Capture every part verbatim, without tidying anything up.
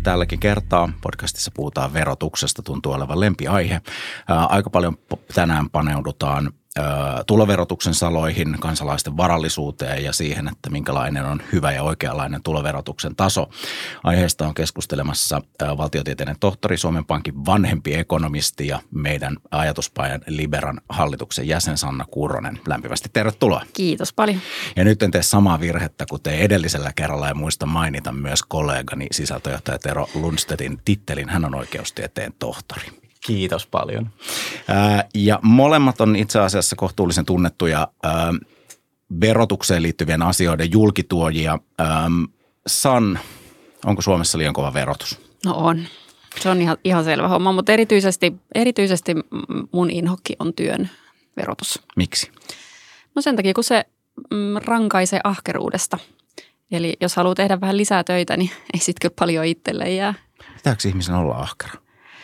tälläkin kertaa. Podcastissa puhutaan verotuksesta, tuntuu olevan lempiaihe. Ää, aika paljon tänään paneudutaan ää, tuloverotuksen saloihin, kansalaisten varallisuuteen ja siihen, että minkälainen on hyvä ja oikeanlainen tuloverotuksen taso. Aiheesta on keskustelemassa ää, valtiotieteiden tohtori, Suomen Pankin vanhempi ekonomisti ja meidän ajatuspajan Liberan hallituksen jäsen Sanna Kurronen. Lämpimästi tervetuloa. Kiitos paljon. Ja nyt en tee samaa virhettä kuin tein edellisellä kerralla ja muista mainita myös kollegani sisältöjohtaja Tero Lundstedtin tittelin. Hän on oikeustieteen tohtori. Kiitos paljon. Ää, ja molemmat on itse asiassa kohtuullisen tunnettuja ää, verotukseen liittyvien asioiden julkituojia. Ää, San, onko Suomessa liian kova verotus? No on. Se on ihan, ihan selvä homma, mutta erityisesti, erityisesti mun inhokki on työn verotus. Miksi? No sen takia, kun se mm, rankaisee ahkeruudesta. Eli jos haluaa tehdä vähän lisää töitä, niin ei sit kyllä paljon itselle jää. Pitääkö ihmisen olla ahkera?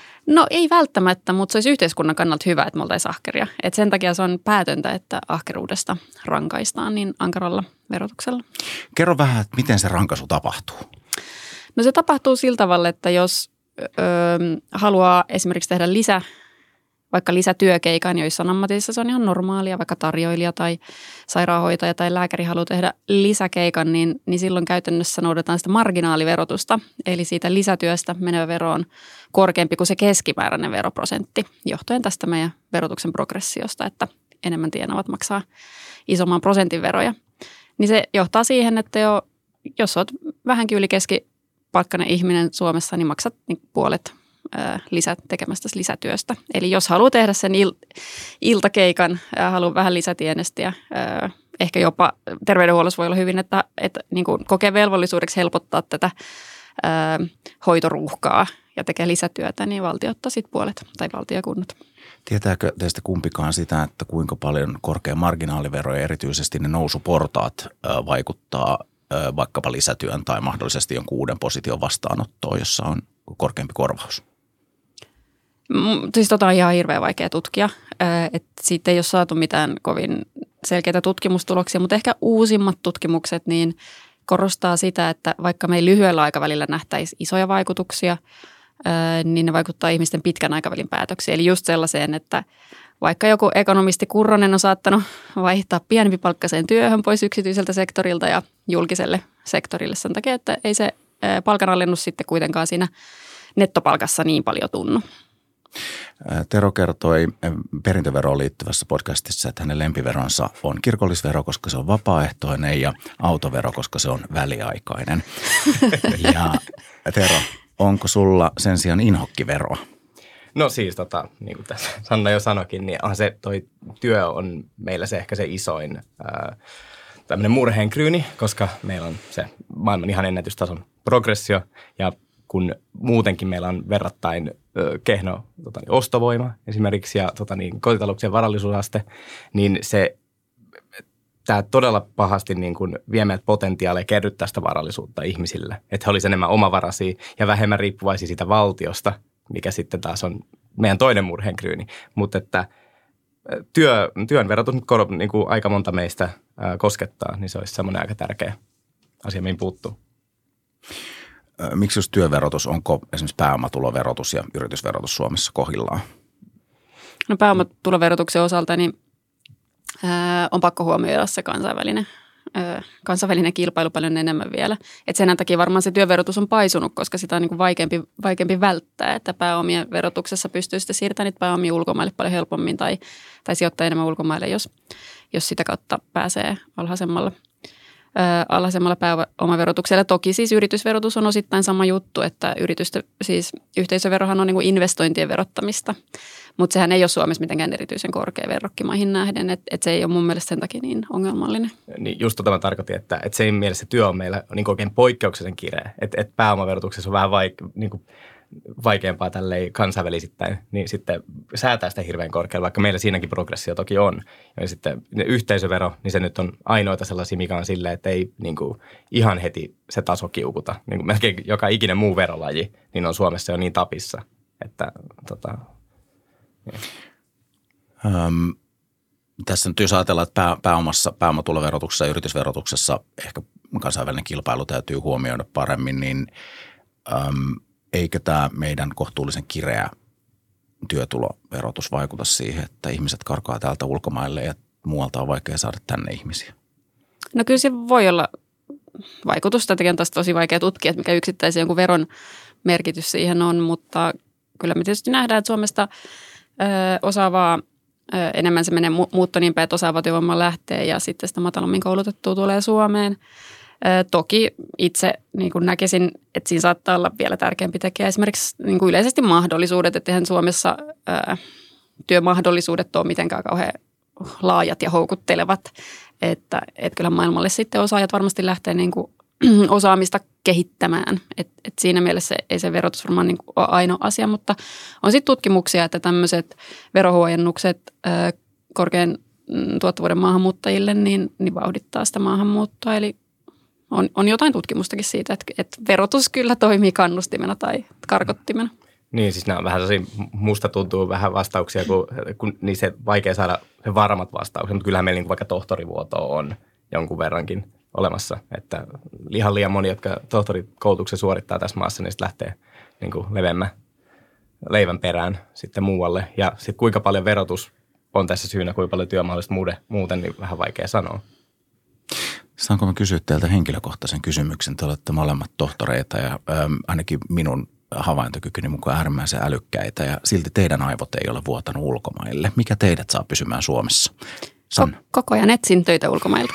No ei välttämättä, mutta se olisi yhteiskunnan kannalta hyvä, että me oltaisiin ahkeria. Et sen takia se on päätöntä, että ahkeruudesta rankaistaan niin ankaralla verotuksella. Kerro vähän, että miten se rankaisu tapahtuu. No se tapahtuu sillä tavalla, että jos öö, haluaa esimerkiksi tehdä lisä, vaikka lisätyökeikan, joissain ammatissa se on ihan normaalia, vaikka tarjoilija tai sairaanhoitaja tai lääkäri haluaa tehdä lisäkeikan, niin, niin silloin käytännössä noudataan sitä marginaaliverotusta. Eli siitä lisätyöstä menevä vero on korkeampi kuin se keskimääräinen veroprosentti, johtuen tästä meidän verotuksen progressiosta, että enemmän tienavat maksaa isomman prosentin veroja. Niin se johtaa siihen, että jo, jos olet vähänkin yli keskipalkkainen ihminen Suomessa, niin maksat niin puolet lisä, tekemästä lisätyöstä. Eli jos haluaa tehdä sen il, iltakeikan, haluaa vähän lisätienestiä, ehkä jopa terveydenhuollossa voi olla hyvin, että, että niin kuin kokee velvollisuudeksi helpottaa tätä ää, hoitoruuhkaa ja tekee lisätyötä, niin valtio ottaa sitten puolet tai valtiokunnat. Tietääkö teistä kumpikaan sitä, että kuinka paljon korkea marginaalivero ja erityisesti ne nousuportaat ää, vaikuttaa ää, vaikkapa lisätyön tai mahdollisesti jonkun uuden position vastaanottoon, jossa on korkeampi korvaus? Siis tota on ihan hirveän vaikea tutkia, että siitä ei ole saatu mitään kovin selkeitä tutkimustuloksia, mutta ehkä uusimmat tutkimukset niin korostaa sitä, että vaikka me ei lyhyellä aikavälillä nähtäisi isoja vaikutuksia, niin ne vaikuttaa ihmisten pitkän aikavälin päätöksiin. Eli just sellaiseen, että vaikka joku ekonomisti Kurronen on saattanut vaihtaa pienempipalkkaiseen työhön pois yksityiseltä sektorilta ja julkiselle sektorille sen takia, että ei se palkanalennus sitten kuitenkaan siinä nettopalkassa niin paljon tunnu. Tero kertoi perintöveroon liittyvässä podcastissa, että hänen lempiveronsa on kirkollisvero, koska se on vapaaehtoinen ja autovero, koska se on väliaikainen. Ja Tero, onko sulla sen sijaan inhokkiveroa? No siis tota, niin kuin tässä Sanna jo sanoikin, niin on se toi työ on meillä se ehkä se isoin ää, tämmöinen murheenkryyni, koska meillä on se maailman ihan ennätystason progressio ja kun muutenkin meillä on verrattain ö, kehno tota, niin, ostovoima esimerkiksi ja tota, niin, kotitalouksien varallisuusaste, niin se tämä todella pahasti niin kuin vie meiltä potentiaalia kerryttää sitä varallisuutta ihmisille, että he olisivat enemmän omavaraisia ja vähemmän riippuvaisia siitä valtiosta, mikä sitten taas on meidän toinen murheenkryyni, mutta että työ, työn verotus nyt kor, niin kuin aika monta meistä ää, koskettaa, niin se olisi semmoinen aika tärkeä asia, mihin puuttuu. Miksi just työverotus, onko esimerkiksi pääomatuloverotus ja yritysverotus Suomessa kohdillaan? No pääomatuloverotuksen osalta niin ää, on pakko huomioida se kansainvälinen, ää, kansainvälinen kilpailu paljon enemmän vielä. Et sen takia varmaan se työverotus on paisunut, koska sitä on niin kuin vaikeampi, vaikeampi välttää, että pääomien verotuksessa pystyy sitten siirtämään niitä pääomia ulkomaille paljon helpommin tai, tai sijoittaa enemmän ulkomaille, jos, jos sitä kautta pääsee alhaisemmalla. alhaisemmalla pääomaverotuksella. Toki siis yritysverotus on osittain sama juttu, että yritystä, siis yhteisöverohan on niin kuin investointien verottamista, mutta sehän ei ole Suomessa mitenkään erityisen korkea verrokkimaihin nähden, että et se ei ole mun mielestä sen takia niin ongelmallinen. Niin just tota mä tarkoitin, että, että sen mielessä työ on meillä niin oikein poikkeuksellisen kireä, että, että pääomaverotuksessa on vähän vaik- niin kuin vaikeampaa tälleen kansainvälisittäin, niin sitten säätää sitä hirveän korkealla, vaikka meillä siinäkin progressio toki on. Ja sitten yhteisövero, niin se nyt on ainoita sellaisia, mikä on silleen, että ei niin kuin ihan heti se taso kiukuta. Niin kuin melkein joka ikinen muu verolaji, niin on Suomessa jo niin tapissa, että tota, niin. Öm, tässä nyt jos ajatellaan, että pää, pääomassa, pääomatuloverotuksessa ja yritysverotuksessa ehkä kansainvälinen kilpailu täytyy huomioida paremmin, niin öm, eikö tämä meidän kohtuullisen kireä työtuloverotus vaikuta siihen, että ihmiset karkaa täältä ulkomaille ja muualta on vaikea saada tänne ihmisiä? No kyllä se voi olla vaikutusta. Tätäkin on taas tosi vaikea tutkia, että mikä yksittäisen jonkun veron merkitys siihen on, mutta kyllä me tietysti nähdään, että Suomesta ö, osaavaa ö, enemmän se menee mu- muutto niin päin, että osaava työvoima lähtee ja sitten sitä matalammin koulutettua tulee Suomeen. Ö, toki itse niin kuin näkisin, että siinä saattaa olla vielä tärkeämpi tekijä esimerkiksi niin kuin yleisesti mahdollisuudet, että eihän Suomessa ö, työmahdollisuudet ole mitenkään kauhean laajat ja houkuttelevat, että, että kyllä maailmalle sitten osaajat varmasti lähtee niin kuin osaamista kehittämään. Et, et siinä mielessä ei se verotus varmaan niin kuin ole ainoa asia, mutta on sitten tutkimuksia, että tämmöiset verohuojennukset ö, korkean tuottavuuden maahanmuuttajille niin, niin vauhdittaa sitä maahanmuuttoa. Eli on, on jotain tutkimustakin siitä, että, että verotus kyllä toimii kannustimena tai karkottimena. Niin, siis nämä on vähän sellaisia, musta tuntuu vähän vastauksia, kun, kun niin se vaikea saada se varmat vastaukset, mutta kyllähän meillä niin vaikka tohtorivuotoa on jonkun verrankin olemassa, että ihan liian moni, jotka tohtorikoulutuksen suorittaa tässä maassa, niin sitten lähtee niin kuin leveämmän leivän perään sitten muualle. Ja sitten kuinka paljon verotus on tässä syynä, kuinka paljon työmahdollista muuten, niin vähän vaikea sanoa. Saanko mä kysyä teiltä henkilökohtaisen kysymyksen? Te olette molemmat tohtoreita ja ähm, ainakin minun havaintokykyni mukaan äärimmäisen älykkäitä ja silti teidän aivot ei ole vuotanut ulkomaille. Mikä teidät saa pysymään Suomessa? Sanna. Koko ajan etsin töitä ulkomailta.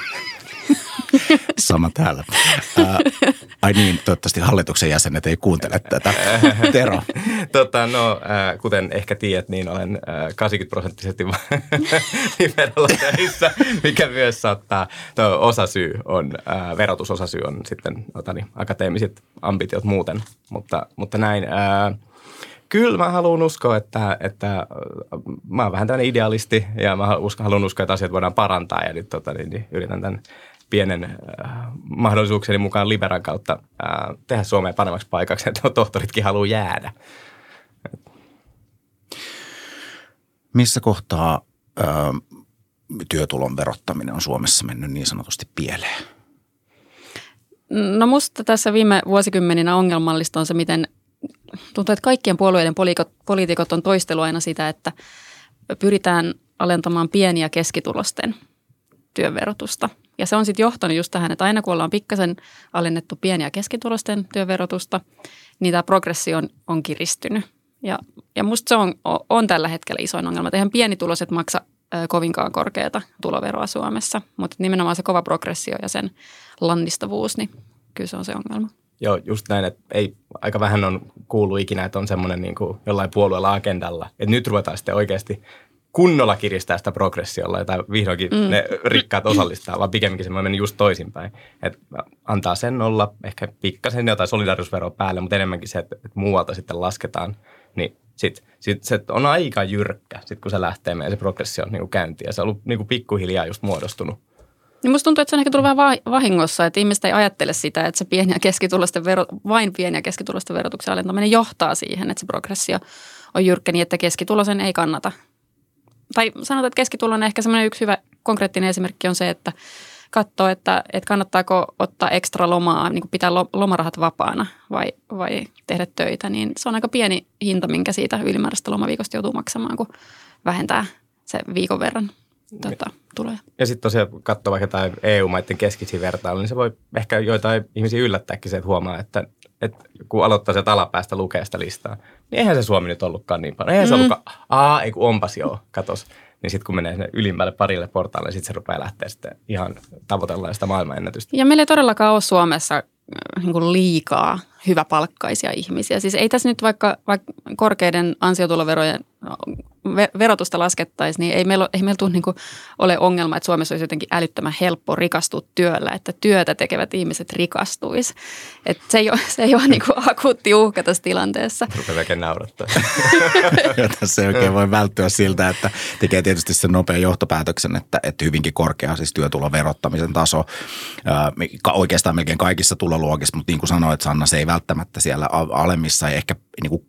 Sama täällä. Ää, ai niin, toivottavasti hallituksen jäsenet ei kuuntele tätä. Tero. Tota, no, äh, kuten ehkä tiedät, niin olen äh, kahdeksankymmentä prosenttisesti liberalla töissä, mikä myös saattaa, no, osasyy on, äh, verotusosasyy on sitten otani, akateemiset ambitiot muuten, mutta, mutta näin. Äh, Kyllä mä haluan uskoa, että, että mä oon vähän tämmöinen idealisti ja mä haluan uskoa, että asiat voidaan parantaa ja nyt tota, niin, niin yritän tämän pienen äh, mahdollisuukseni mukaan Liberan kautta äh, tehdä Suomeen paremmaksi paikaksi, että tohtoritkin haluaa jäädä. Missä kohtaa äh, työtulon verottaminen on Suomessa mennyt niin sanotusti pieleen? No musta tässä viime vuosikymmeninä ongelmallista on se, miten tuntuu, että kaikkien puolueiden poliitikot on toistellut aina sitä, että pyritään alentamaan pieni- ja keskitulosten työverotusta. Ja se on sitten johtanut just tähän, että aina kun ollaan pikkasen alennettu pieni- ja keskitulosten työverotusta, niin tämä progressio on, on kiristynyt. Ja, ja musta se on, on tällä hetkellä isoin ongelma. Eihän pienituloiset maksa ö, kovinkaan korkeata tuloveroa Suomessa, mutta nimenomaan se kova progressio ja sen lannistavuus, niin kyllä se on se ongelma. Joo, just näin, että ei, aika vähän on kuullut ikinä, että on semmoinen niin kuin jollain puolueella agendalla, että nyt ruvetaan sitten oikeasti kunnolla kiristää sitä progressiolla, tai vihdoinkin mm. ne rikkaat osallistaa, vaan pikemminkin semmoinen meni just toisinpäin. Että antaa sen olla, ehkä pikkasen jotain solidaarisuusveroa päälle, mutta enemmänkin se, että, että muualta sitten lasketaan, niin sitten sit se on aika jyrkkä, sit kun se lähtee meidän se progressio niin kuin käyntiin, ja se on ollut niin kuin pikkuhiljaa just muodostunut. Niin musta tuntuu, että se on ehkä tullut vähän vahingossa, että ihmiset ei ajattele sitä, että se pieni- ja keskitulosten vero, vain pieni- ja keskitulosten verotuksen alentaminen johtaa siihen, että se progressio on jyrkkä niin, että keskitulosen ei kannata. Tai sanotaan, että keskitulonen ehkä semmoinen yksi hyvä konkreettinen esimerkki on se, että katsoo, että, että kannattaako ottaa ekstra lomaa, niin kuin pitää lomarahat vapaana vai, vai tehdä töitä, niin se on aika pieni hinta, minkä siitä ylimääräistä lomaviikosta joutuu maksamaan, kun vähentää se viikon verran Tota, tulee. Ja sitten tosiaan katsoo vaikka jotain E U-maiden keskisiä vertailuja, niin se voi ehkä joitain ihmisiä yllättääkin se, että huomaa, että, että kun aloittaa sieltä alapäästä lukea sitä listaa, niin eihän se Suomi nyt ollutkaan niin paljon. Eihän se mm. ollutkaan, aa, ei kun onpas joo, katos. Niin sitten kun menee sinne ylimmälle parille portaalle, niin sitten se rupeaa lähteä sitten ihan tavoitellaan sitä maailmanennätystä. Ja meillä ei todellakaan ole Suomessa niin kuin liikaa hyväpalkkaisia ihmisiä. Siis ei tässä nyt vaikka, vaikka korkeiden ansiotuloverojen verotusta laskettaisiin, niin ei meillä, ei meillä tule niin kuin ole ongelma, että Suomessa olisi jotenkin älyttömän helppo rikastua työllä, että työtä tekevät ihmiset rikastuisi. Että se ei ole, se ei ole niin kuin akuutti uhka tässä tilanteessa. Rupeaa oikein naurattaa. Tässä ei oikein voi välttyä siltä, että tekee tietysti sen nopean johtopäätöksen, että, että hyvinkin korkea siis työtulon verottamisen taso ää, oikeastaan melkein kaikissa tuloluokissa, mutta niin kuin sanoit Sanna, se ei välttämättä siellä alemmissa ja ehkä niin kuin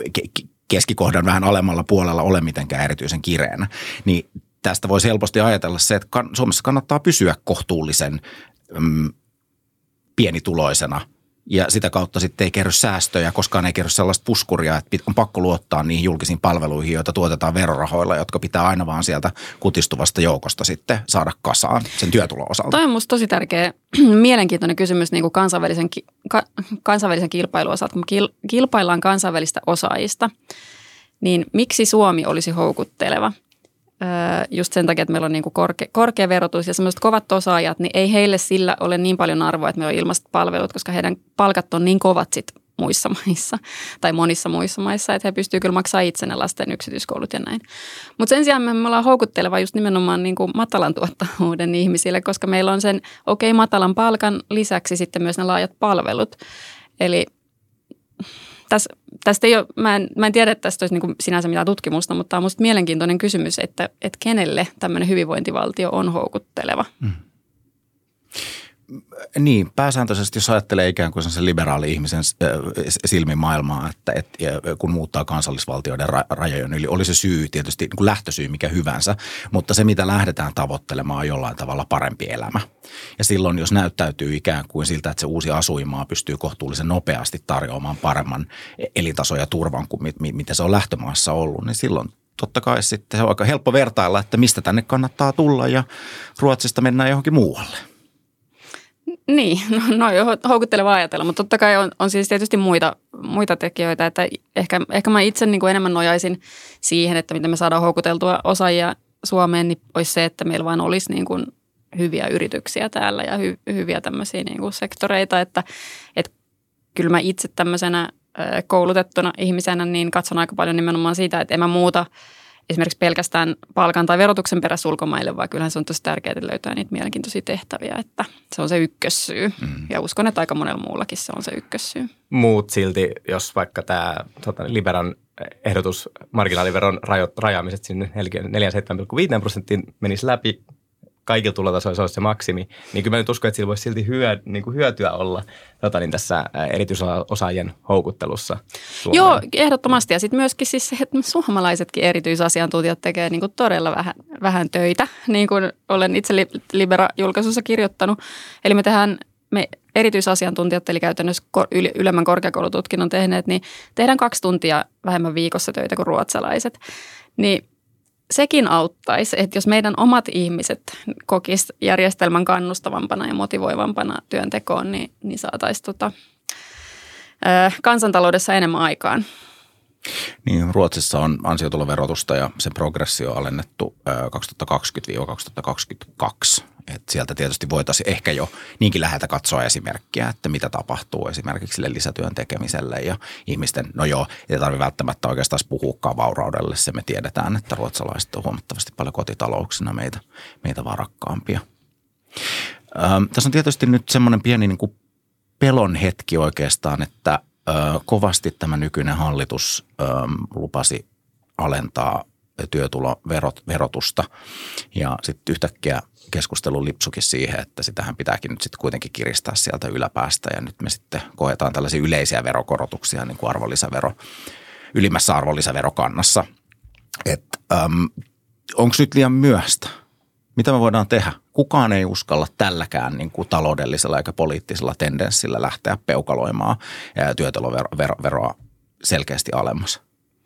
keskikohdan vähän alemmalla puolella ole mitenkään erityisen kireänä. Niin tästä voisi helposti ajatella se, että Suomessa kannattaa pysyä kohtuullisen mm, pienituloisena ja sitä kautta sitten ei kerry säästöjä, koskaan ei kerry sellaista puskuria, että on pakko luottaa niihin julkisiin palveluihin, joita tuotetaan verorahoilla, jotka pitää aina vaan sieltä kutistuvasta joukosta sitten saada kasaan sen työtulon osalta. Toi on musta tosi tärkeä, mielenkiintoinen kysymys niin kuin kansainvälisen, ka, kansainvälisen kilpailun osalta. Kun kil, kilpaillaan kansainvälistä osaajista, niin miksi Suomi olisi houkutteleva? Just sen takia, että meillä on niin kuin korkea, korkea verotus ja sellaiset kovat osaajat, niin ei heille sillä ole niin paljon arvoa, että meillä on ilmaiset palvelut, koska heidän palkat on niin kovat sit muissa maissa tai monissa muissa maissa, että he pystyvät kyllä maksamaan itsenä lasten yksityiskoulut ja näin. Mutta sen sijaan me ollaan houkutteleva just nimenomaan niin kuin matalan tuottavuuden ihmisille, koska meillä on sen okei okay, matalan palkan lisäksi sitten myös ne laajat palvelut. Eli Täs, tästä ei ole, mä, en, mä en tiedä, että tästä olisi niin kuin sinänsä mitään tutkimusta, mutta tämä on musta mielenkiintoinen kysymys, että, että kenelle tämmöinen hyvinvointivaltio on houkutteleva. Mm. Niin, pääsääntöisesti jos ajattelee ikään kuin sen liberaali ihmisen silmin maailmaa, että, että kun muuttaa kansallisvaltioiden rajojen yli, oli se syy tietysti niin kuin lähtösyy mikä hyvänsä, mutta se mitä lähdetään tavoittelemaan on jollain tavalla parempi elämä. Ja silloin jos näyttäytyy ikään kuin siltä, että se uusi asuinmaa pystyy kohtuullisen nopeasti tarjoamaan paremman elintason ja turvan kuin mit, mitä se on lähtömaassa ollut, niin silloin totta kai sitten se on aika helppo vertailla, että mistä tänne kannattaa tulla ja Ruotsista mennään johonkin muualle. Niin, no, no houkuttelevaa ajatella, mutta totta kai on, on siis tietysti muita, muita tekijöitä, että ehkä, ehkä mä itse niin kuin enemmän nojaisin siihen, että miten me saadaan houkuteltua osaajia Suomeen, niin olisi se, että meillä vain olisi niin kuin hyviä yrityksiä täällä ja hy, hyviä tämmöisiä niin kuin sektoreita, että, että kyllä mä itse tämmöisenä koulutettuna ihmisenä niin katson aika paljon nimenomaan siitä, että en mä muuta esimerkiksi pelkästään palkan tai verotuksen perässä ulkomaille, vaan kyllähän se on tosi tärkeää, että löytää niitä mielenkiintoisia tehtäviä, että se on se ykkössyy. Mm. Ja uskon, että aika monella muullakin se on se ykkössyy. Muut silti, jos vaikka tämä tota, Liberan ehdotus marginaaliveron rajo, rajaamiset sinne neljäkymmentäseitsemän pilkku viisi prosenttiin menisi läpi, kaikilla tulotasoilla se olisi se maksimi, niin kyllä mä nyt uskon, että sillä voisi silti hyö, niin kuin hyötyä olla tota, niin tässä erityisosaajien houkuttelussa Suomeen. Joo, ehdottomasti. Ja sitten myöskin siis se, että suomalaisetkin erityisasiantuntijat tekee niin kuin todella vähän, vähän töitä, niin kuin olen itse Libera-julkaisussa kirjoittanut. Eli me tehdään, me erityisasiantuntijat, eli käytännössä ylemmän korkeakoulututkinnon tehneet, niin tehdään kaksi tuntia vähemmän viikossa töitä kuin ruotsalaiset. Niin sekin auttaisi, että jos meidän omat ihmiset kokis järjestelmän kannustavampana ja motivoivampana työntekoon, niin, niin saataisiin tota, kansantaloudessa enemmän aikaan. Niin, Ruotsissa on ansiotuloverotusta ja sen progressio on alennettu kaksituhattakaksikymmentä kaksituhattakaksikymmentäkaksi. Et sieltä tietysti voitaisiin ehkä jo niinkin läheltä katsoa esimerkkiä, että mitä tapahtuu esimerkiksi sille lisätyön tekemiselle ja ihmisten, no joo, ei tarvitse välttämättä oikeastaan puhuakaan vauraudelle. Se me tiedetään, että ruotsalaiset on huomattavasti paljon kotitalouksina meitä, meitä varakkaampia. Ähm, tässä on tietysti nyt semmoinen pieni niin kuin pelon hetki oikeastaan, että ö, kovasti tämä nykyinen hallitus ö, lupasi alentaa työtuloverotusta ja sitten yhtäkkiä keskustelu lipsukin siihen, että sitähän pitääkin nyt sitten kuitenkin kiristää sieltä yläpäästä ja nyt me sitten koetaan tällaisia yleisiä verokorotuksia niin kuin arvonlisävero, ylimmässä arvonlisäverokannassa. Että onko nyt liian myöhäistä? Mitä me voidaan tehdä? Kukaan ei uskalla tälläkään niin kuin taloudellisella eikä poliittisella tendenssillä lähteä peukaloimaan työtuloveroa selkeästi alemmas.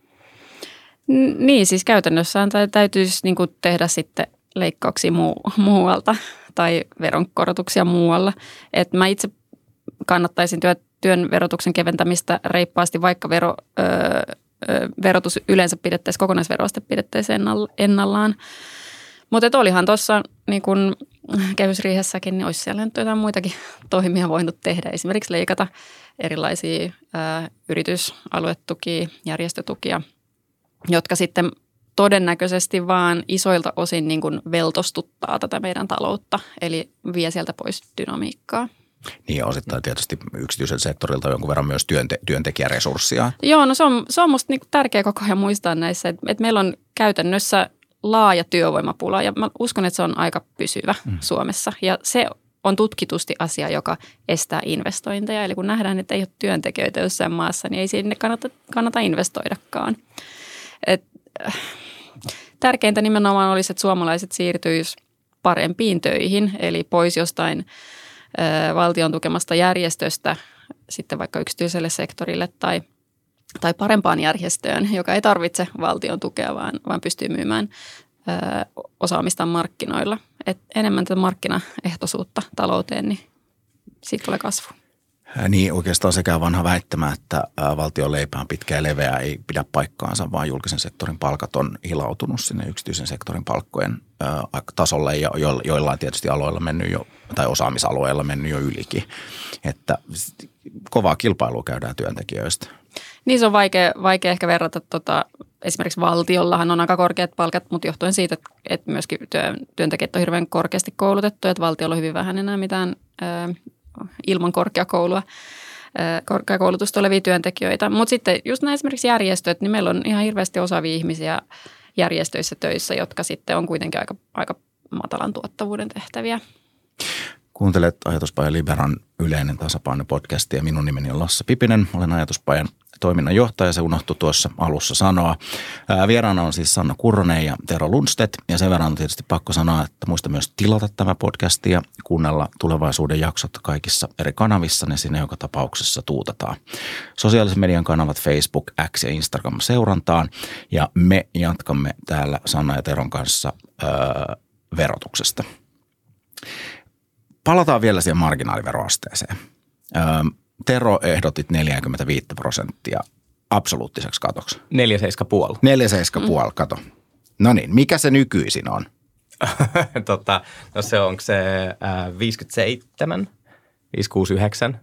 Niin, siis käytännössään täytyisi niin kuin tehdä sitten leikkauksia muu, muualta tai veronkorotuksia muualla. Et mä itse kannattaisin työ, työn verotuksen keventämistä reippaasti, vaikka vero, ö, ö, verotus yleensä pidettäisiin, kokonaisveroaste pidettäisiin ennallaan. Mutta olihan tuossa niin kun kehysriihessäkin, niin olisi siellä nyt jotain muitakin toimia voinut tehdä. Esimerkiksi leikata erilaisia ö, yritysaluetukia, järjestötukia, jotka sitten todennäköisesti vaan isoilta osin niin kuin veltostuttaa tätä meidän taloutta, eli vie sieltä pois dynamiikkaa. Niin ja osittain tietysti yksityiseltä sektorilta jonkun verran myös työnte- työntekijäresurssia. Joo, no se on, se on musta niin kuin tärkeä koko ajan muistaa näissä, että, että meillä on käytännössä laaja työvoimapula ja mä uskon, että se on aika pysyvä mm. Suomessa ja se on tutkitusti asia, joka estää investointeja. Eli kun nähdään, että ei ole työntekijöitä jossain maassa, niin ei sinne kannata, kannata investoidakaan. Et, tärkeintä nimenomaan olisi, että suomalaiset siirtyisivät parempiin töihin, eli pois jostain ö, valtion tukemasta järjestöstä sitten vaikka yksityiselle sektorille tai, tai parempaan järjestöön, joka ei tarvitse valtion tukea, vaan, vaan pystyy myymään ö, osaamistaan markkinoilla. Et enemmän tätä markkinaehtoisuutta talouteen, niin siitä tulee kasvu. Niin oikeastaan sekä vanha väittämä, että valtion leipä on pitkä ja leveä, ei pidä paikkaansa, vaan julkisen sektorin palkat on hilautunut sinne yksityisen sektorin palkkojen tasolle ja jo, joillain tietysti aloilla mennyt jo, tai osaamisalueilla mennyt jo ylikin. Että kovaa kilpailua käydään työntekijöistä. Niin se on vaikea, vaikea ehkä verrata, tota, esimerkiksi valtiollahan on aika korkeat palkat, mutta johtuen siitä, että, että myöskin työ, työntekijät on hirveän korkeasti koulutettu, että valtiolla on hyvin vähän enää mitään ö, ilman korkeakoulua, korkeakoulutusta olevia työntekijöitä. Mutta sitten just nämä esimerkiksi järjestöt, niin meillä on ihan hirveästi osaavia ihmisiä järjestöissä töissä, jotka sitten on kuitenkin aika, aika matalan tuottavuuden tehtäviä. Kuuntelet Ajatuspajan Liberan yleinen tasapaino -podcastia ja minun nimeni on Lasse Pipinen. Olen Ajatuspajan toiminnanjohtaja, se unohtui tuossa alussa sanoa. Ää, vieraana on siis Sanna Kurronen ja Tero Lundstedt ja sen verran on tietysti pakko sanoa, että muista myös tilata tämä podcast ja kuunnella tulevaisuuden jaksot kaikissa eri kanavissa, ne sinne joka tapauksessa tuutataan. Sosiaalisen median kanavat Facebook, X ja Instagram seurantaan ja me jatkamme täällä Sanna ja Teron kanssa ää, verotuksesta. Palataan vielä siihen marginaaliveroasteeseen. Öö, Tero, ehdotit neljäkymmentäviisi prosenttia absoluuttiseksi katoksi. neljä seitsemän puoli. neljä seitsemän puoli, kato. No niin, mikä se nykyisin on? tota, no se onko se äh, viisikymmentäseitsemän, viisi kuusi yhdeksän.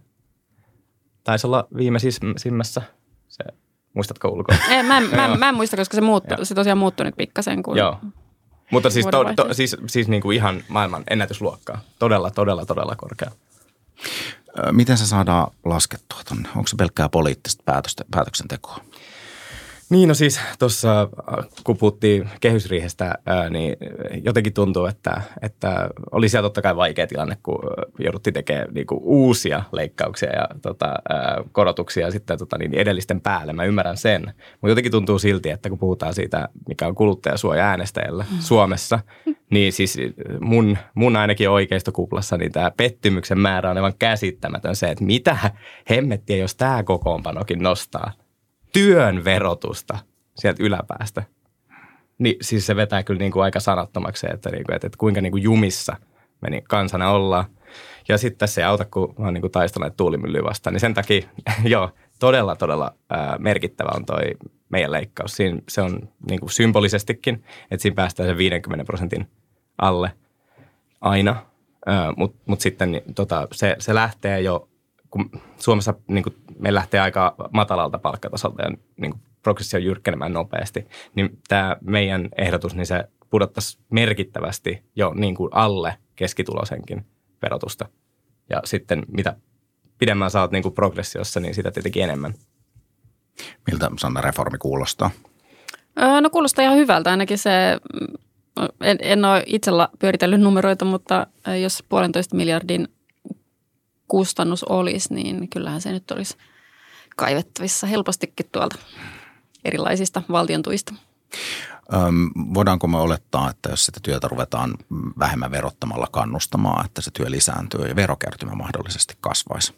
Taisi olla viimeisimmässä. Se, muistatko ulkoa? Ei, mä, en, mä, en, mä en muista, koska se, muuttu, se tosiaan muuttui nyt pikkasen. Kun Joo. Mutta siis, to, to, siis, siis niin kuin ihan maailman ennätysluokkaa. Todella, todella, todella korkea. Miten se saadaan laskettua tuonne? Onko se pelkkää poliittista päätöstä, päätöksentekoa? Niin, no siis tuossa kun puhuttiin kehysriihestä, ää, niin jotenkin tuntuu, että, että oli siellä totta kai vaikea tilanne, kun jouduttiin tekemään niinku uusia leikkauksia ja tota, ää, korotuksia sitten tota, niin edellisten päälle. Mä ymmärrän sen, mutta jotenkin tuntuu silti, että kun puhutaan siitä, mikä on kuluttajasuoja äänestäjällä mm. Suomessa, niin siis mun, mun ainakin oikeistokuplassa niin tämä pettymyksen määrä on aivan käsittämätön se, että mitä hemmettiä, jos tämä kokoonpanokin nostaa työn verotusta sieltä yläpäästä. Niin siis se vetää kyllä niin kuin aika sanattomaksi se, että, niin kuin, että, että kuinka niin kuin jumissa me niin kansana ollaan. Ja sitten tässä ei auta, kun mä oon niin kuin taistellut tuulimyllyä vastaan. Niin sen takia, joo, todella, todella ää, merkittävä on toi meidän leikkaus. Siinä se on niin kuin symbolisestikin, että siinä päästään sen viidenkymmenen prosentin alle aina. Mutta mut sitten niin, tota, se, se lähtee jo, kun Suomessa niin kuin, meillä lähtee aika matalalta palkkatasolta ja niin kuin, progressio jyrkkenemään nopeasti, niin tämä meidän ehdotus, niin se pudottaisi merkittävästi jo niin kuin alle keskituloisenkin verotusta. Ja sitten mitä pidemmän sä oot niin kuin progressiossa, niin sitä tietenkin enemmän. Miltä Sanna reformi kuulostaa? No kuulostaa ihan hyvältä. Ainakin se, en, en ole itsellä pyöritellyt numeroita, mutta jos puolentoista miljardin kustannus olisi, niin kyllähän se nyt olisi kaivettavissa helpostikin tuolta erilaisista valtion tuista. Öm, voidaanko me olettaa, että jos sitä työtä ruvetaan vähemmän verottamalla kannustamaan, että se työ lisääntyy ja verokertymä mahdollisesti kasvaisi?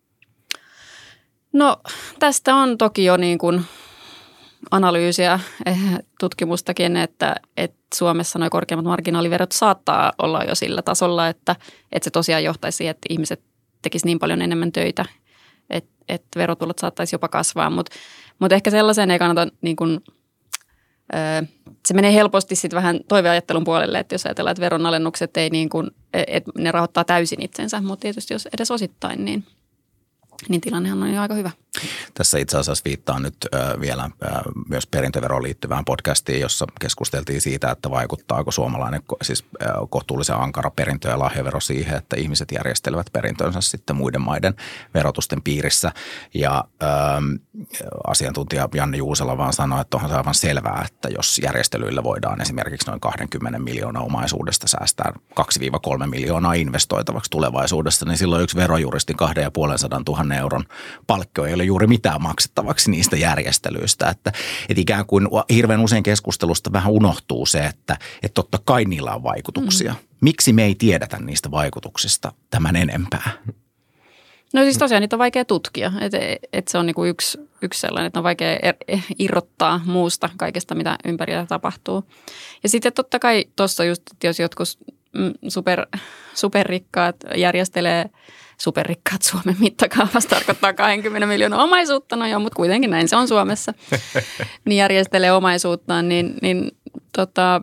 No tästä on toki jo niin kuin analyysiä, tutkimustakin, että, että Suomessa nuo korkeammat marginaaliverot saattaa olla jo sillä tasolla, että, että se tosiaan johtaisi siihen, että ihmiset tekisi niin paljon enemmän töitä, että, että verotulot saattaisi jopa kasvaa, mutta, mutta ehkä sellaiseen ei kannata niin kuin, se menee helposti sitten vähän toiveajattelun puolelle, että jos ajatellaan, että veronalennukset ei niin kuin, että ne rahoittaa täysin itsensä, mutta tietysti jos edes osittain, niin, niin tilannehan on jo aika hyvä. Tässä itse asiassa viittaan nyt äh, vielä äh, myös perintöveroon liittyvään podcastiin, jossa keskusteltiin siitä, että vaikuttaako suomalainen siis äh, kohtuullisen ankara perintö- ja lahjavero siihen, että ihmiset järjestelevät perintönsä sitten muiden maiden verotusten piirissä. Ja äh, asiantuntija Janne Juusela vaan sanoi, että onhan se aivan selvää, että jos järjestelyillä voidaan esimerkiksi noin kaksikymmentä miljoonaa omaisuudesta säästää kaksi kolme miljoonaa investoitavaksi tulevaisuudessa, niin silloin yksi verojuristin kaksisataaviisikymmentätuhatta euron palkkio ei ole juuri mitään maksettavaksi niistä järjestelyistä. Että, että ikään kuin hirveän usein keskustelusta vähän unohtuu se, että, että totta kai niillä on vaikutuksia. Mm. Miksi me ei tiedetä niistä vaikutuksista tämän enempää? No siis tosiaan niitä on vaikea tutkia, että et se on niinku yksi, yksi sellainen, että on vaikea er, irrottaa muusta kaikesta, mitä ympärillä tapahtuu. Ja sitten totta kai tuossa just, että jos jotkut super, superrikkaat järjestelee, superrikkaat Suomen mittakaavassa tarkoittaa kaksikymmentä miljoonaa omaisuutta, no joo, mutta kuitenkin näin se on Suomessa, niin järjestelee omaisuuttaan, niin, niin tota,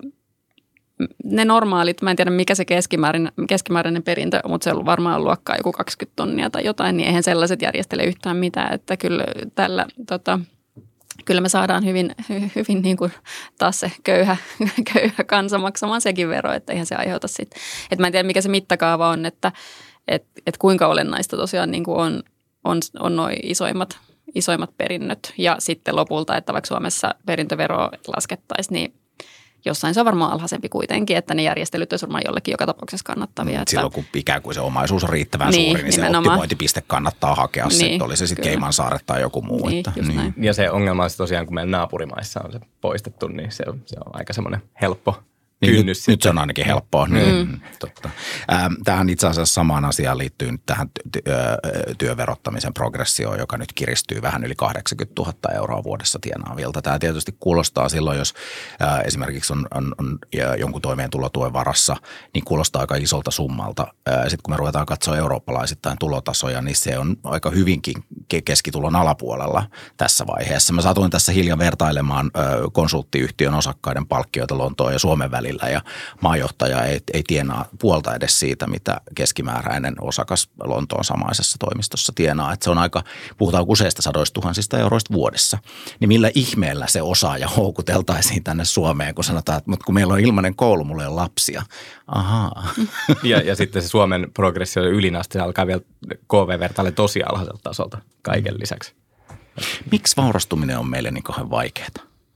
ne normaalit, mä en tiedä mikä se keskimääräinen, keskimääräinen perintö, mutta se on varmaan luokkaa joku kaksikymmentä tonnia tai jotain, niin eihän sellaiset järjestele yhtään mitään, että kyllä tällä, tota, kyllä me saadaan hyvin, hyvin niin kuin taas se köyhä, köyhä kansa maksamaan sekin vero, että eihän se aiheuta sitten. Että mä en tiedä mikä se mittakaava on, että et, et kuinka olennaista tosiaan niin kuin on, on, on nuo isoimmat, isoimmat perinnöt ja sitten lopulta, että vaikka Suomessa perintövero laskettaisiin, niin jossain se on varmaan alhaisempi kuitenkin, että ne järjestelyt olisi varmaan jollekin joka tapauksessa kannattavia. Että silloin kun ikään kuin se omaisuus on riittävän niin, suuri, niin nimenomaan. se optimointipiste kannattaa hakea niin, se, että oli se sitten Caymansaaret tai joku muu. Niin, että, niin. Ja se ongelma on tosiaan, kun meidän naapurimaissa on se poistettu, niin se on, se on aika semmoinen helppo Niin kynnys. nyt, nyt se on ainakin helppoa. Mm. Niin, totta. Ähm, tähän itse asiassa samaan asiaan liittyy nyt tähän ty- ty- työverottamisen progressioon, joka nyt kiristyy vähän yli kahdeksankymmentätuhatta euroa vuodessa tienaavilta. Tämä tietysti kuulostaa silloin, jos äh, esimerkiksi on, on, on jonkun toimeentulotuen varassa, niin kuulostaa aika isolta summalta. Äh, Sitten kun me ruvetaan katsoa eurooppalaisittain tulotasoja, niin se on aika hyvinkin keskitulon alapuolella tässä vaiheessa. Mä satuin tässä hiljan vertailemaan äh, konsulttiyhtiön osakkaiden palkkioita Lontoon ja Suomen välillä. Ja maajohtaja ei, ei tienaa puolta edes siitä, mitä keskimääräinen osakas Lontoon samaisessa toimistossa tienaa. Että se on aika, puhutaan useista sadoista tuhansista euroista vuodessa. Niin millä ihmeellä se osaaja houkuteltaisiin tänne Suomeen, kun sanotaan, että mutta kun meillä on ilmainen koulu, mulla ei ole lapsia. Ahaa. Ja, ja sitten se Suomen progressio ylinaste alkaa vielä K V-vertaille tosi alhaiselta tasolta kaiken lisäksi. Miksi vaurastuminen on meille niin kauhean vaikeaa?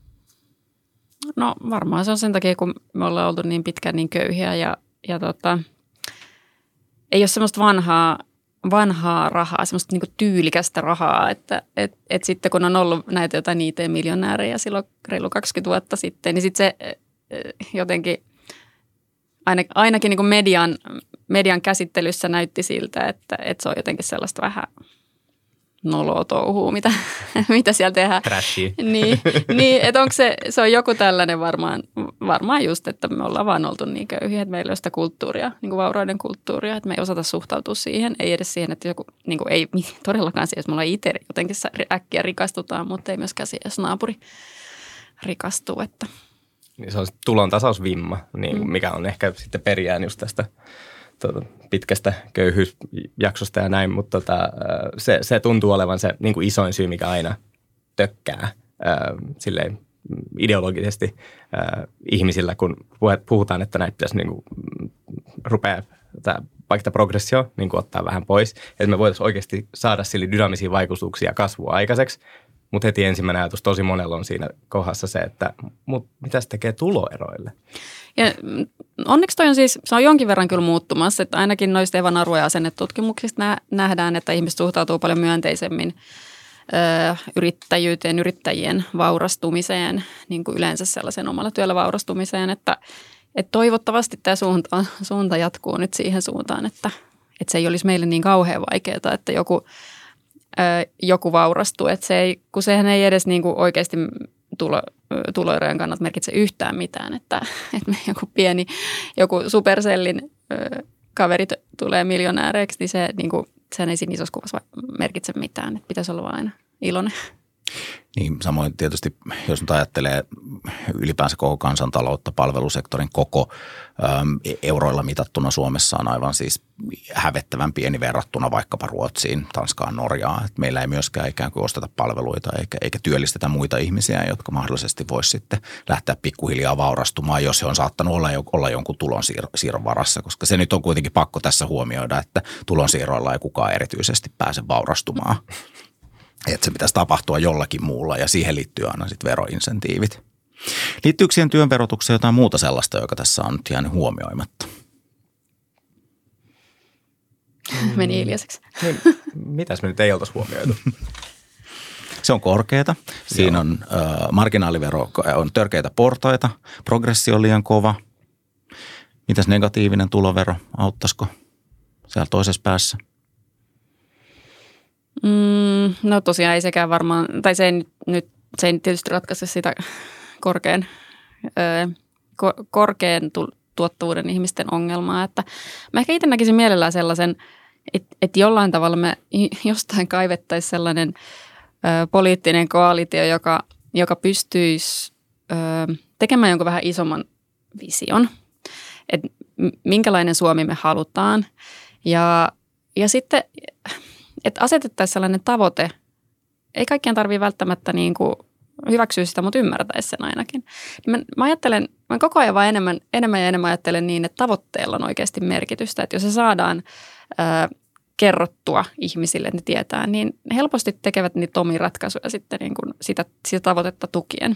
No varmaan se on sen takia, kun me ollaan oltu niin pitkään niin köyhiä ja, ja tota, ei ole semmoista vanhaa, vanhaa rahaa, semmoista niinku tyylikästä rahaa, että et, et sitten kun on ollut näitä jotain I T-miljonäärejä silloin reilu kaksikymmentä vuotta sitten, niin sitten se jotenkin ainakin niinku median, median käsittelyssä näytti siltä, että, että se on jotenkin sellaista vähän noloa touhua, mitä, mitä siellä tehdään. Trashia. Niin, niin että onko se, se on joku tällainen varmaan, varmaan just, että me ollaan vaan oltu niin köyhiä, että meillä ei ole sitä kulttuuria, niin kuin vaurauden kulttuuria, että me ei osata suhtautua siihen, ei edes siihen, että joku, niin kuin ei todellakaan siihen, jos me ollaan itse jotenkin äkkiä rikastutaan, mutta ei myöskään siihen, jos naapuri rikastuu, että. Niin se on tulon tasausvimma, niin mm. mikä on ehkä sitten perijään just tästä tuota, pitkästä köyhyysjaksosta ja näin, mutta tota, se, se tuntuu olevan se niin kuin isoin syy, mikä aina tökkää äh, silleen ideologisesti äh, ihmisillä, kun puhutaan, että näitä pitäisi niin kuin, rupeaa tämä, vaikka tämä progressio niin kuin ottaa vähän pois, että me voitaisiin oikeasti saada sille dynaamisia vaikutuksia ja kasvua aikaiseksi. Mutta heti ensimmäinen ajatus tosi monella on siinä kohdassa se, että mut mitä se tekee tuloeroille? Ja onneksi toi on siis, se on jonkin verran kyllä muuttumassa, että ainakin noista Eva Naru- ja asennetutkimuksista nähdään, että ihmiset suhtautuu paljon myönteisemmin ö, yrittäjyyteen, yrittäjien vaurastumiseen, niin kuin yleensä sellaisen omalla työllä vaurastumiseen, että, että toivottavasti tämä suunta, suunta jatkuu nyt siihen suuntaan, että, että se ei olisi meille niin kauhean vaikeaa, että joku joku vaurastuu, että se ei, kun sehän ei edes niin kuin oikeasti tulo, tuloerojen kannalta merkitse yhtään mitään, että, että me joku pieni, joku Supercellin ö, kaveri tulee miljonääreiksi, niin se niin kuin, sehän ei siinä isossa kuvassa merkitse mitään, että pitäisi olla vaan aina iloinen. Niin, samoin tietysti, jos nyt ajattelee ylipäänsä koko kansantaloutta, palvelusektorin koko äm, euroilla mitattuna Suomessa on aivan siis hävettävän pieni verrattuna vaikkapa Ruotsiin, Tanskaan, Norjaan. Et meillä ei myöskään ikään kuin osteta palveluita eikä, eikä työllistetä muita ihmisiä, jotka mahdollisesti voisi sitten lähteä pikkuhiljaa vaurastumaan, jos he on saattanut olla, olla jonkun tulonsiirron varassa, koska se nyt on kuitenkin pakko tässä huomioida, että tulonsiirroilla ei kukaan erityisesti pääse vaurastumaan. Että se pitäisi tapahtua jollakin muulla ja siihen liittyy aina sitten veroinsentiivit. Liittyykö siihen työn verotukseen jotain muuta sellaista, joka tässä on nyt jäänyt huomioimatta? Meni hiljaiseksi. Niin, mitäs me nyt ei oltaisi huomioitu? Se on korkeata. Siinä Joo. on äh, marginaalivero, on törkeitä portaita, progressio on liian kova. Mitäs negatiivinen tulovero, auttaisiko siellä toisessa päässä? Mm, no tosiaan ei sekään varmaan, tai se ei nyt, se ei tietysti ratkaise sitä korkean, ö, ko, korkean tuottavuuden ihmisten ongelmaa, että mä ehkä itse näkisin mielellään sellaisen, että, että jollain tavalla me jostain kaivettaisiin sellainen ö, poliittinen koalitio, joka, joka pystyisi ö, tekemään jonkun vähän isomman vision, että minkälainen Suomi me halutaan ja, ja sitten, että asetettaisiin sellainen tavoite, ei kaikkien tarvitse välttämättä niin kuin hyväksyä sitä, mutta ymmärtäisi sen ainakin. Mä, mä ajattelen, mä koko ajan vaan enemmän, enemmän ja enemmän ajattelen niin, että tavoitteella on oikeasti merkitystä, että jos se saadaan ää, kerrottua ihmisille, että ne tietää, niin helposti tekevät niitä omia ratkaisuja sitten niin kuin sitä, sitä tavoitetta tukien.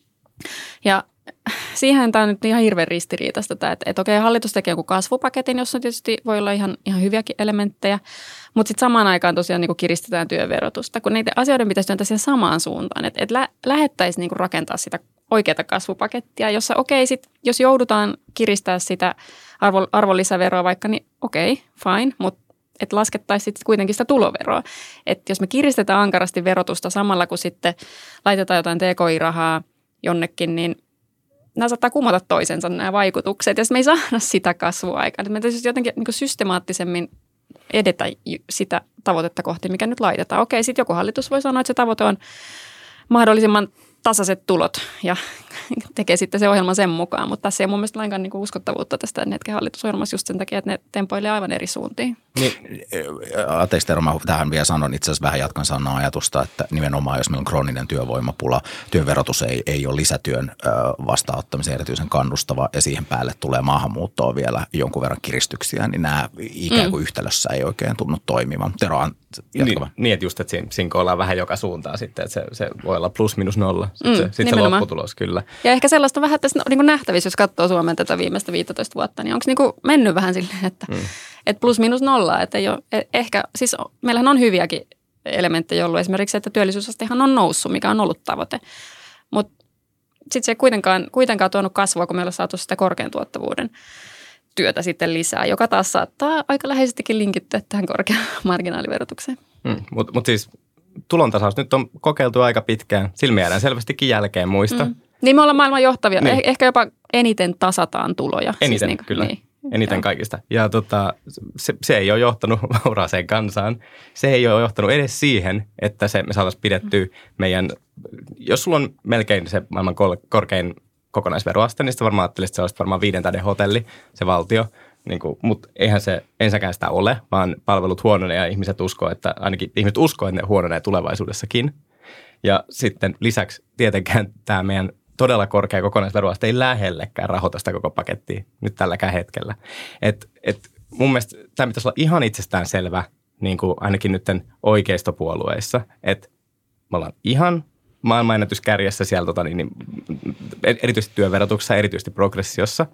Ja siihen tämä on nyt ihan hirveän ristiriitaista, että, että okei, hallitus tekee jonkun kasvupaketin, jossa tietysti voi olla ihan, ihan hyviäkin elementtejä, mutta sitten samaan aikaan tosiaan niin kuin kiristetään työverotusta, kun niitä asioiden pitäisi työntää siihen samaan suuntaan, että, että lä- lähdettäisiin niin kuin rakentaa sitä oikeaa kasvupakettia, jossa okei, sit, jos joudutaan kiristää sitä arvo, arvonlisäveroa vaikka, niin okei, fine, mutta että laskettaisiin sitten kuitenkin sitä tuloveroa. Että jos me kiristetään ankarasti verotusta samalla, kun sitten laitetaan jotain T K I-rahaa jonnekin, niin nämä saattaa kumota toisensa nämä vaikutukset, ja me ei saada sitä kasvua aikaan. Me täytyy jotenkin niin kuin systemaattisemmin edetä sitä tavoitetta kohti, mikä nyt laitetaan. Okei, sitten joku hallitus voi sanoa, että se tavoite on mahdollisimman tasaiset tulot ja tekee sitten se ohjelma sen mukaan, mutta tässä ei mun mielestä lainkaan niin kuin uskottavuutta tästä hetken hallitusohjelmassa just sen takia, että ne tempoilee aivan eri suuntiin. Niin, anteeksi Tero, mä tähän vielä sanon, itse asiassa vähän jatkan sanaa ajatusta, että nimenomaan jos meillä on krooninen työvoimapula, työn verotus ei, ei ole lisätyön vastaanottamisen erityisen kannustava ja siihen päälle tulee maahanmuuttoa vielä jonkun verran kiristyksiä, niin nämä ikään kuin mm. yhtälössä ei oikein tunnu toimimaan. Tero, niin, niin, että just, että siinä, siinä ollaan vähän joka suuntaan sitten, että se, se voi olla plus minus nolla, sitten mm, se, sit se lopputulos kyllä. Ja ehkä sellaista vähän tässä niin nähtävissä, jos katsoo Suomen tätä viimeistä viisitoista vuotta, niin onko niin mennyt vähän silleen, että mm. et plus minus nolla, että ei ole, ehkä, siis meillähän on hyviäkin elementtejä ollut esimerkiksi, että työllisyysastehan on noussut, mikä on ollut tavoite, mutta sitten se ei kuitenkaan, kuitenkaan tuonut kasvua, kun meillä on saatu sitä korkean tuottavuuden työtä sitten lisää, joka taas saattaa aika läheisestikin linkittyä tähän korkeaan marginaaliverotukseen. Mm, mutta mut siis tulontasaus nyt on kokeiltu aika pitkään, sillä me jäädään selvästikin jälkeen muista. Mm. Niin me ollaan maailman johtavia, niin. Eh- ehkä jopa eniten tasataan tuloja. Eniten, siis niin, kyllä. Niin. Eniten Joo. kaikista. Ja tota, se, se ei ole johtanut vauraaseen kansaan. Se ei ole johtanut edes siihen, että se, me saataisiin pidettyä meidän, jos sulla on melkein se maailman korkein kokonaisveroaste, niin sitä varmaan ajattelisi, että se olisi varmaan viiden tähden hotelli, se valtio. Niin kuin, mutta eihän se ensinnäkään sitä ole, vaan palvelut huononee ja ihmiset uskoo, että ainakin ihmiset uskoo, että ne huononee tulevaisuudessakin. Ja sitten lisäksi tietenkään tämä meidän todella korkea kokonaisveroaste ei lähellekään rahoita sitä koko pakettia nyt tälläkään hetkellä. Et, et mun mielestä tämä pitäisi olla ihan itsestään selvä, niin kuin ainakin nyt oikeistopuolueissa, että me ollaan ihan maailmanennätyskärjessä siellä tota, niin, erityisesti työverotuksessa, erityisesti progressiossa.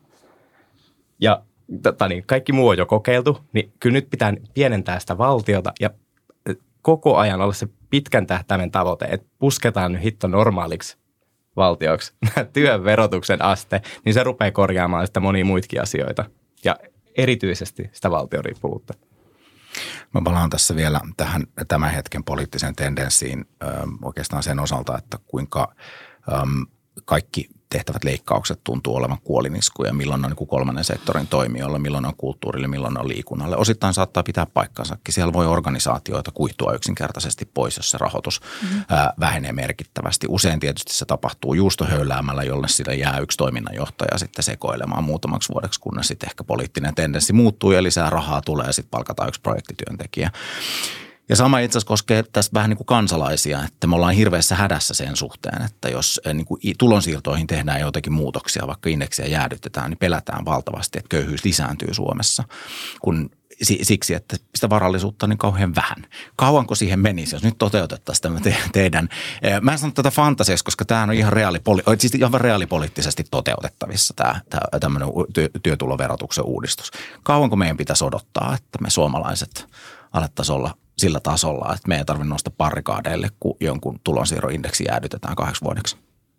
Ja tota, niin, kaikki muu on jo kokeiltu, niin kyllä nyt pitää pienentää sitä valtiota ja koko ajan olla se pitkän tähtäimen tavoite, että pusketaan nyt hitto normaaliksi valtioksi työn verotuksen aste, niin se rupeaa korjaamaan sitä monia muitakin asioita ja erityisesti sitä valtion riippuvuutta. Mä palaan tässä vielä tähän tämän hetken poliittiseen tendenssiin oikeastaan sen osalta, että kuinka äm, kaikki tehtävät leikkaukset tuntuu olevan kuoliniskuja, milloin on niin kuin kolmannen sektorin toimijoille, milloin on kulttuurille, milloin on liikunnalle. Osittain saattaa pitää paikkansakin. Siellä voi organisaatioita kuihtua yksinkertaisesti pois, jos se rahoitus mm-hmm. ää, vähenee merkittävästi. Usein tietysti se tapahtuu juustohöyläämällä, jolle sille jää yksi toiminnanjohtaja sitten sekoilemaan muutamaksi vuodeksi, kunnes sitten ehkä poliittinen tendenssi muuttuu ja lisää rahaa tulee ja sitten palkataan yksi projektityöntekijä. Ja sama itse asiassa koskee tässä vähän niin kuin kansalaisia, että me ollaan hirveässä hädässä sen suhteen, että jos niin kuin tulonsiirtoihin tehdään jotakin muutoksia, vaikka indeksiä jäädytetään, niin pelätään valtavasti, että köyhyys lisääntyy Suomessa, kun siksi, että sitä varallisuutta on niin kauhean vähän. Kauanko siihen menisi, jos nyt toteutettaisiin tämä te- teidän, mä en sano tätä fantasiaksi, koska tämä on ihan, reaalipoli- siis ihan reaalipoliittisesti toteutettavissa tämä, tämä tämmöinen työ- työtuloverotuksen uudistus. Kauanko meidän pitäisi odottaa, että me suomalaiset alettaisiin olla sillä tasolla, että me ei tarvitse nostaa barrikaadeille, kun jonkun tulonsiirroindeksi jäädytetään kahdeksi vuodeksi?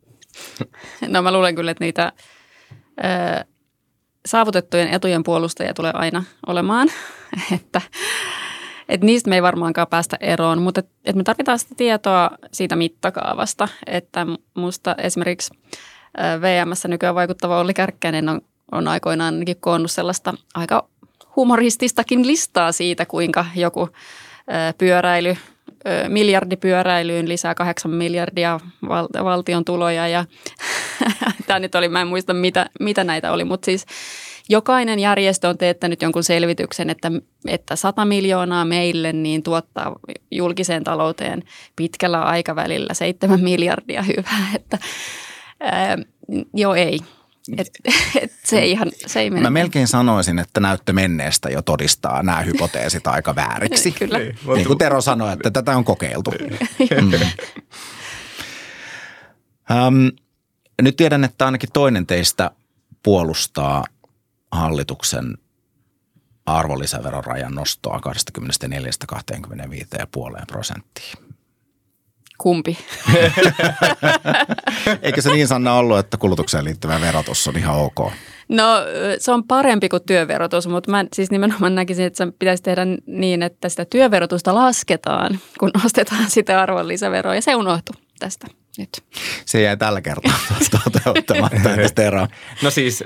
No mä luulen kyllä, että niitä ö, saavutettujen etujen puolustajia tulee aina olemaan, että et niistä me ei varmaankaan päästä eroon, mutta et, et me tarvitaan sitä tietoa siitä mittakaavasta, että musta esimerkiksi V M:ssä nykyään vaikuttava Olli Kärkkäinen on, on aikoinaan ainakin koonnut sellaista aika humorististakin listaa siitä, kuinka joku pyöräily, miljardipyöräilyyn lisää kahdeksan miljardia val, valtion tuloja ja tämä nyt oli, mä en muista mitä, mitä näitä oli, mutta siis jokainen järjestö on teettänyt jonkun selvityksen, että, että sata miljoonaa meille niin tuottaa julkiseen talouteen pitkällä aikavälillä seitsemän miljardia hyvää, että ää, joo ei. Et, et se ei ihan, se ei mene. Mä melkein sanoisin, että näyttö menneestä jo todistaa nämä hypoteesit aika vääriksi. Kyllä. Niin kuin Tero sanoi, että tätä on kokeiltu. Mm. Um, nyt tiedän, että ainakin toinen teistä puolustaa hallituksen arvonlisäveron rajan nostoa kaksikymmentäneljä kaksikymmentäviisi pilkku viisi prosenttia. Kumpi? Eikö se niin, Sanna, ollut, että kulutukseen liittyvä verotus on ihan ok? No se on parempi kuin työverotus, mutta mä siis nimenomaan näkisin, että se pitäisi tehdä niin, että sitä työverotusta lasketaan, kun nostetaan sitä arvonlisäveroa ja se unohtuu tästä nyt. Se jäi tällä kertaa toteuttamatta. No siis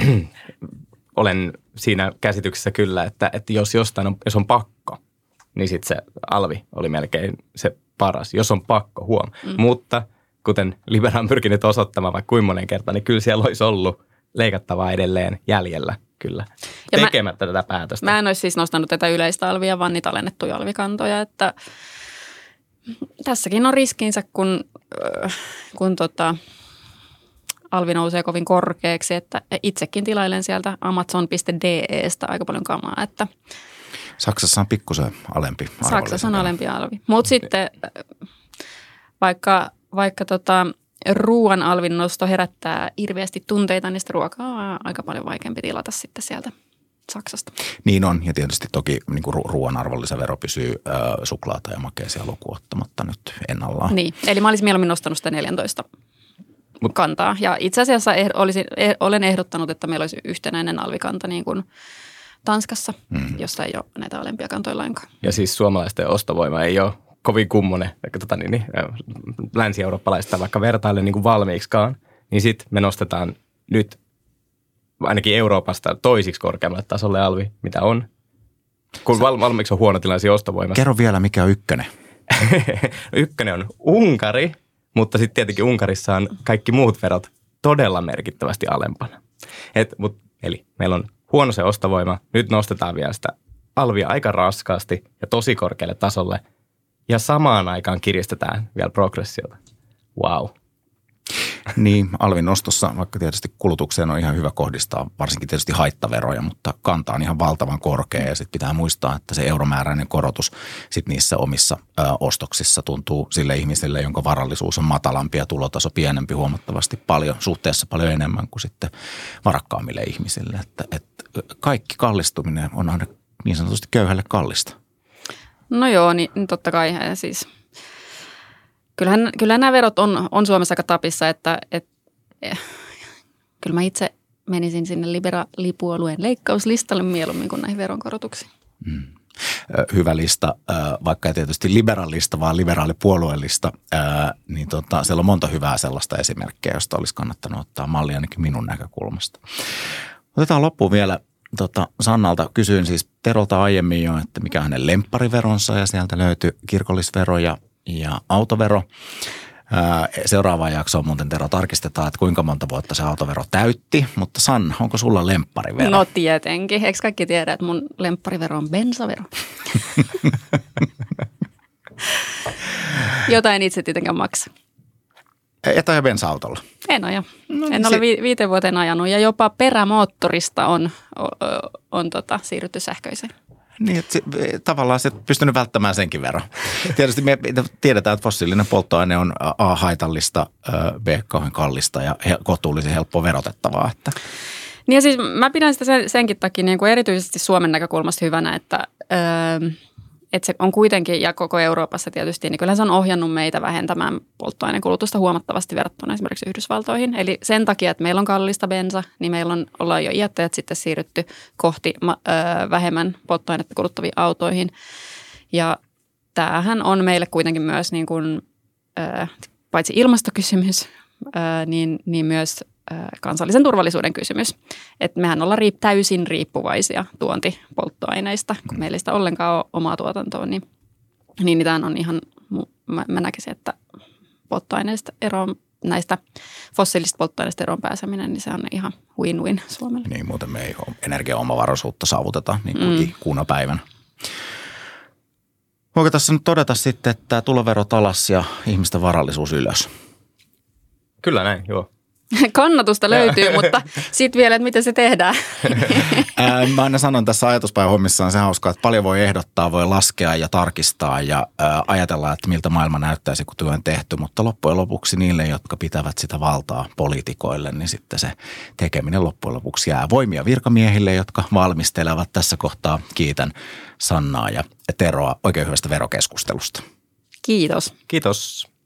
olen siinä käsityksessä kyllä, että, että jos jostain on, jos on pakko, niin sitten se alvi oli melkein se paras, jos on pakko, huom. Mm. Mutta kuten Libera on pyrkinyt osoittamaan vaikka kuinka monen kertaan, niin kyllä siellä olisi ollut leikattavaa edelleen jäljellä kyllä ja tekemättä mä, tätä päätöstä. Mä en olisi siis nostanut tätä yleistä alvia, vaan niitä alennettuja alvikantoja, että tässäkin on riskinsä, kun, kun tota, alvi nousee kovin korkeaksi, että itsekin tilailen sieltä amazon piste d e:stä aika paljon kamaa, että Saksassa on pikkusen alempi arvonlisävero. Saksassa on alempi alvi. Mutta sitten vaikka, vaikka tota, ruoan alvin nosto herättää hirveästi tunteita, niin sitä ruokaa on aika paljon vaikeampi tilata sitten sieltä Saksasta. Niin on, ja tietysti toki niin kuin ruoan arvonlisävero pysyy äh, suklaata ja makeisia lukuun ottamatta nyt ennallaan. Niin, eli mä olisin mieluummin nostanut sitä neljätoista Mut. kantaa. Ja itse asiassa eh, olisin, eh, olen ehdottanut, että meillä olisi yhtenäinen alvikanta niin kuin Tanskassa, mm. jossa ei ole näitä alempia kantoja lainkaan. Ja siis suomalaisten ostovoima ei ole kovin kummonen, tota niin, niin, länsi-eurooppalaista vaikka vertaille niin kuin valmiiksikaan, niin sitten me nostetaan nyt ainakin Euroopasta toisiksi korkeammalle tasolle alvi, mitä on, kun Sä... valmiiksi on huonotilaisia ostovoimassa. Kerro vielä, mikä on ykkönen? Ykkönen on Unkari, mutta sitten tietenkin Unkarissa on kaikki muut verot todella merkittävästi alempana. Et, mut, eli meillä on huono se ostovoima, nyt nostetaan vielä sitä alvia aika raskaasti ja tosi korkealle tasolle ja samaan aikaan kiristetään vielä progressiota. Wow. Niin, alvin nostossa, vaikka tietysti kulutukseen on ihan hyvä kohdistaa, varsinkin tietysti haittaveroja, mutta kanta on ihan valtavan korkea ja sitten pitää muistaa, että se euromääräinen korotus sitten niissä omissa ö, ostoksissa tuntuu sille ihmiselle, jonka varallisuus on matalampi ja tulotaso pienempi huomattavasti paljon, suhteessa paljon enemmän kuin sitten varakkaammille ihmisille. Että, että kaikki kallistuminen on aina niin sanotusti köyhälle kallista. No joo, niin totta kai siis Kyllähän, kyllähän nämä verot on, on Suomessa aika tapissa, että et, eh, kyllä mä itse menisin sinne liberaalipuolueen leikkauslistalle mieluummin kuin näihin veronkorotuksiin. Mm. Hyvä lista, vaikka ei tietysti liberaalista, vaan liberaalipuolueellista, niin tota, siellä on monta hyvää sellaista esimerkkiä, josta olisi kannattanut ottaa mallia ainakin minun näkökulmasta. Otetaan loppuun vielä tota, Sannalta. Kysyin siis Terolta aiemmin jo, että mikä on hänen lemppariveronsa ja sieltä löytyi kirkollisvero ja ja autovero. Seuraavaan jaksoon muuten Tero tarkistetaan, että kuinka monta vuotta se autovero täytti. Mutta Sanna, onko sulla lempparivero? No tietenkin. Eikö kaikki tiedä, että mun lempparivero on bensavero? Jota en itse tietenkään maksa. Et aja bensa-autolla? En aja. No, en ole vi- viiteen vuoteen ajanut ja jopa perämoottorista on, on, on tota, siirrytty sähköiseen. Niin, että se, tavallaan se pystynyt välttämään senkin verran. Tietysti me tiedetään, että fossiilinen polttoaine on A haitallista, B kauhean kallista ja kohtuullisen helppo verotettavaa. Että. Niin ja siis mä pidän sitä sen, senkin takia niin kuin erityisesti Suomen näkökulmasta hyvänä, että, öö, että se on kuitenkin ja koko Euroopassa tietysti, niin kyllä se on ohjannut meitä vähentämään polttoainekulutusta huomattavasti verrattuna esimerkiksi Yhdysvaltoihin. Eli sen takia, että meillä on kallista bensa, niin meillä on, ollaan jo iättäjät sitten siirrytty kohti öö, vähemmän polttoainetta kuluttaviin autoihin. Ja tämähän on meille kuitenkin myös niin kuin, äh, paitsi ilmastokysymys, äh, niin, niin myös äh, kansallisen turvallisuuden kysymys. Että mehän ollaan riip- täysin riippuvaisia tuontipolttoaineista, kun meillä ei sitä ollenkaan ole omaa tuotantoa, niin, niin tämä on ihan, mä, mä näkisin, että polttoaineista eroon, näistä fossiilisista polttoaineista eroon pääseminen, niin se on ihan win-win Suomelle. Niin, muuten me ei ole energiaomavaraisuutta saavuteta niin kuin mm. kuuna päivänä. Voiko tässä nyt todeta sitten, että tuloverot alas ja ihmisten varallisuus ylös? Kyllä näin, joo. Kannatusta löytyy, mutta sitten vielä, että miten se tehdään. Ää, mä aina sanon tässä ajatuspäivähommissa on se hauskaa, että paljon voi ehdottaa, voi laskea ja tarkistaa ja ää, ajatella, että miltä maailma näyttäisi, kun työ on tehty. Mutta loppujen lopuksi niille, jotka pitävät sitä valtaa poliitikoille, niin sitten se tekeminen loppujen lopuksi jää voimia virkamiehille, jotka valmistelevat. Tässä kohtaa kiitän Sannaa ja Teroa oikein hyvästä verokeskustelusta. Kiitos. Kiitos.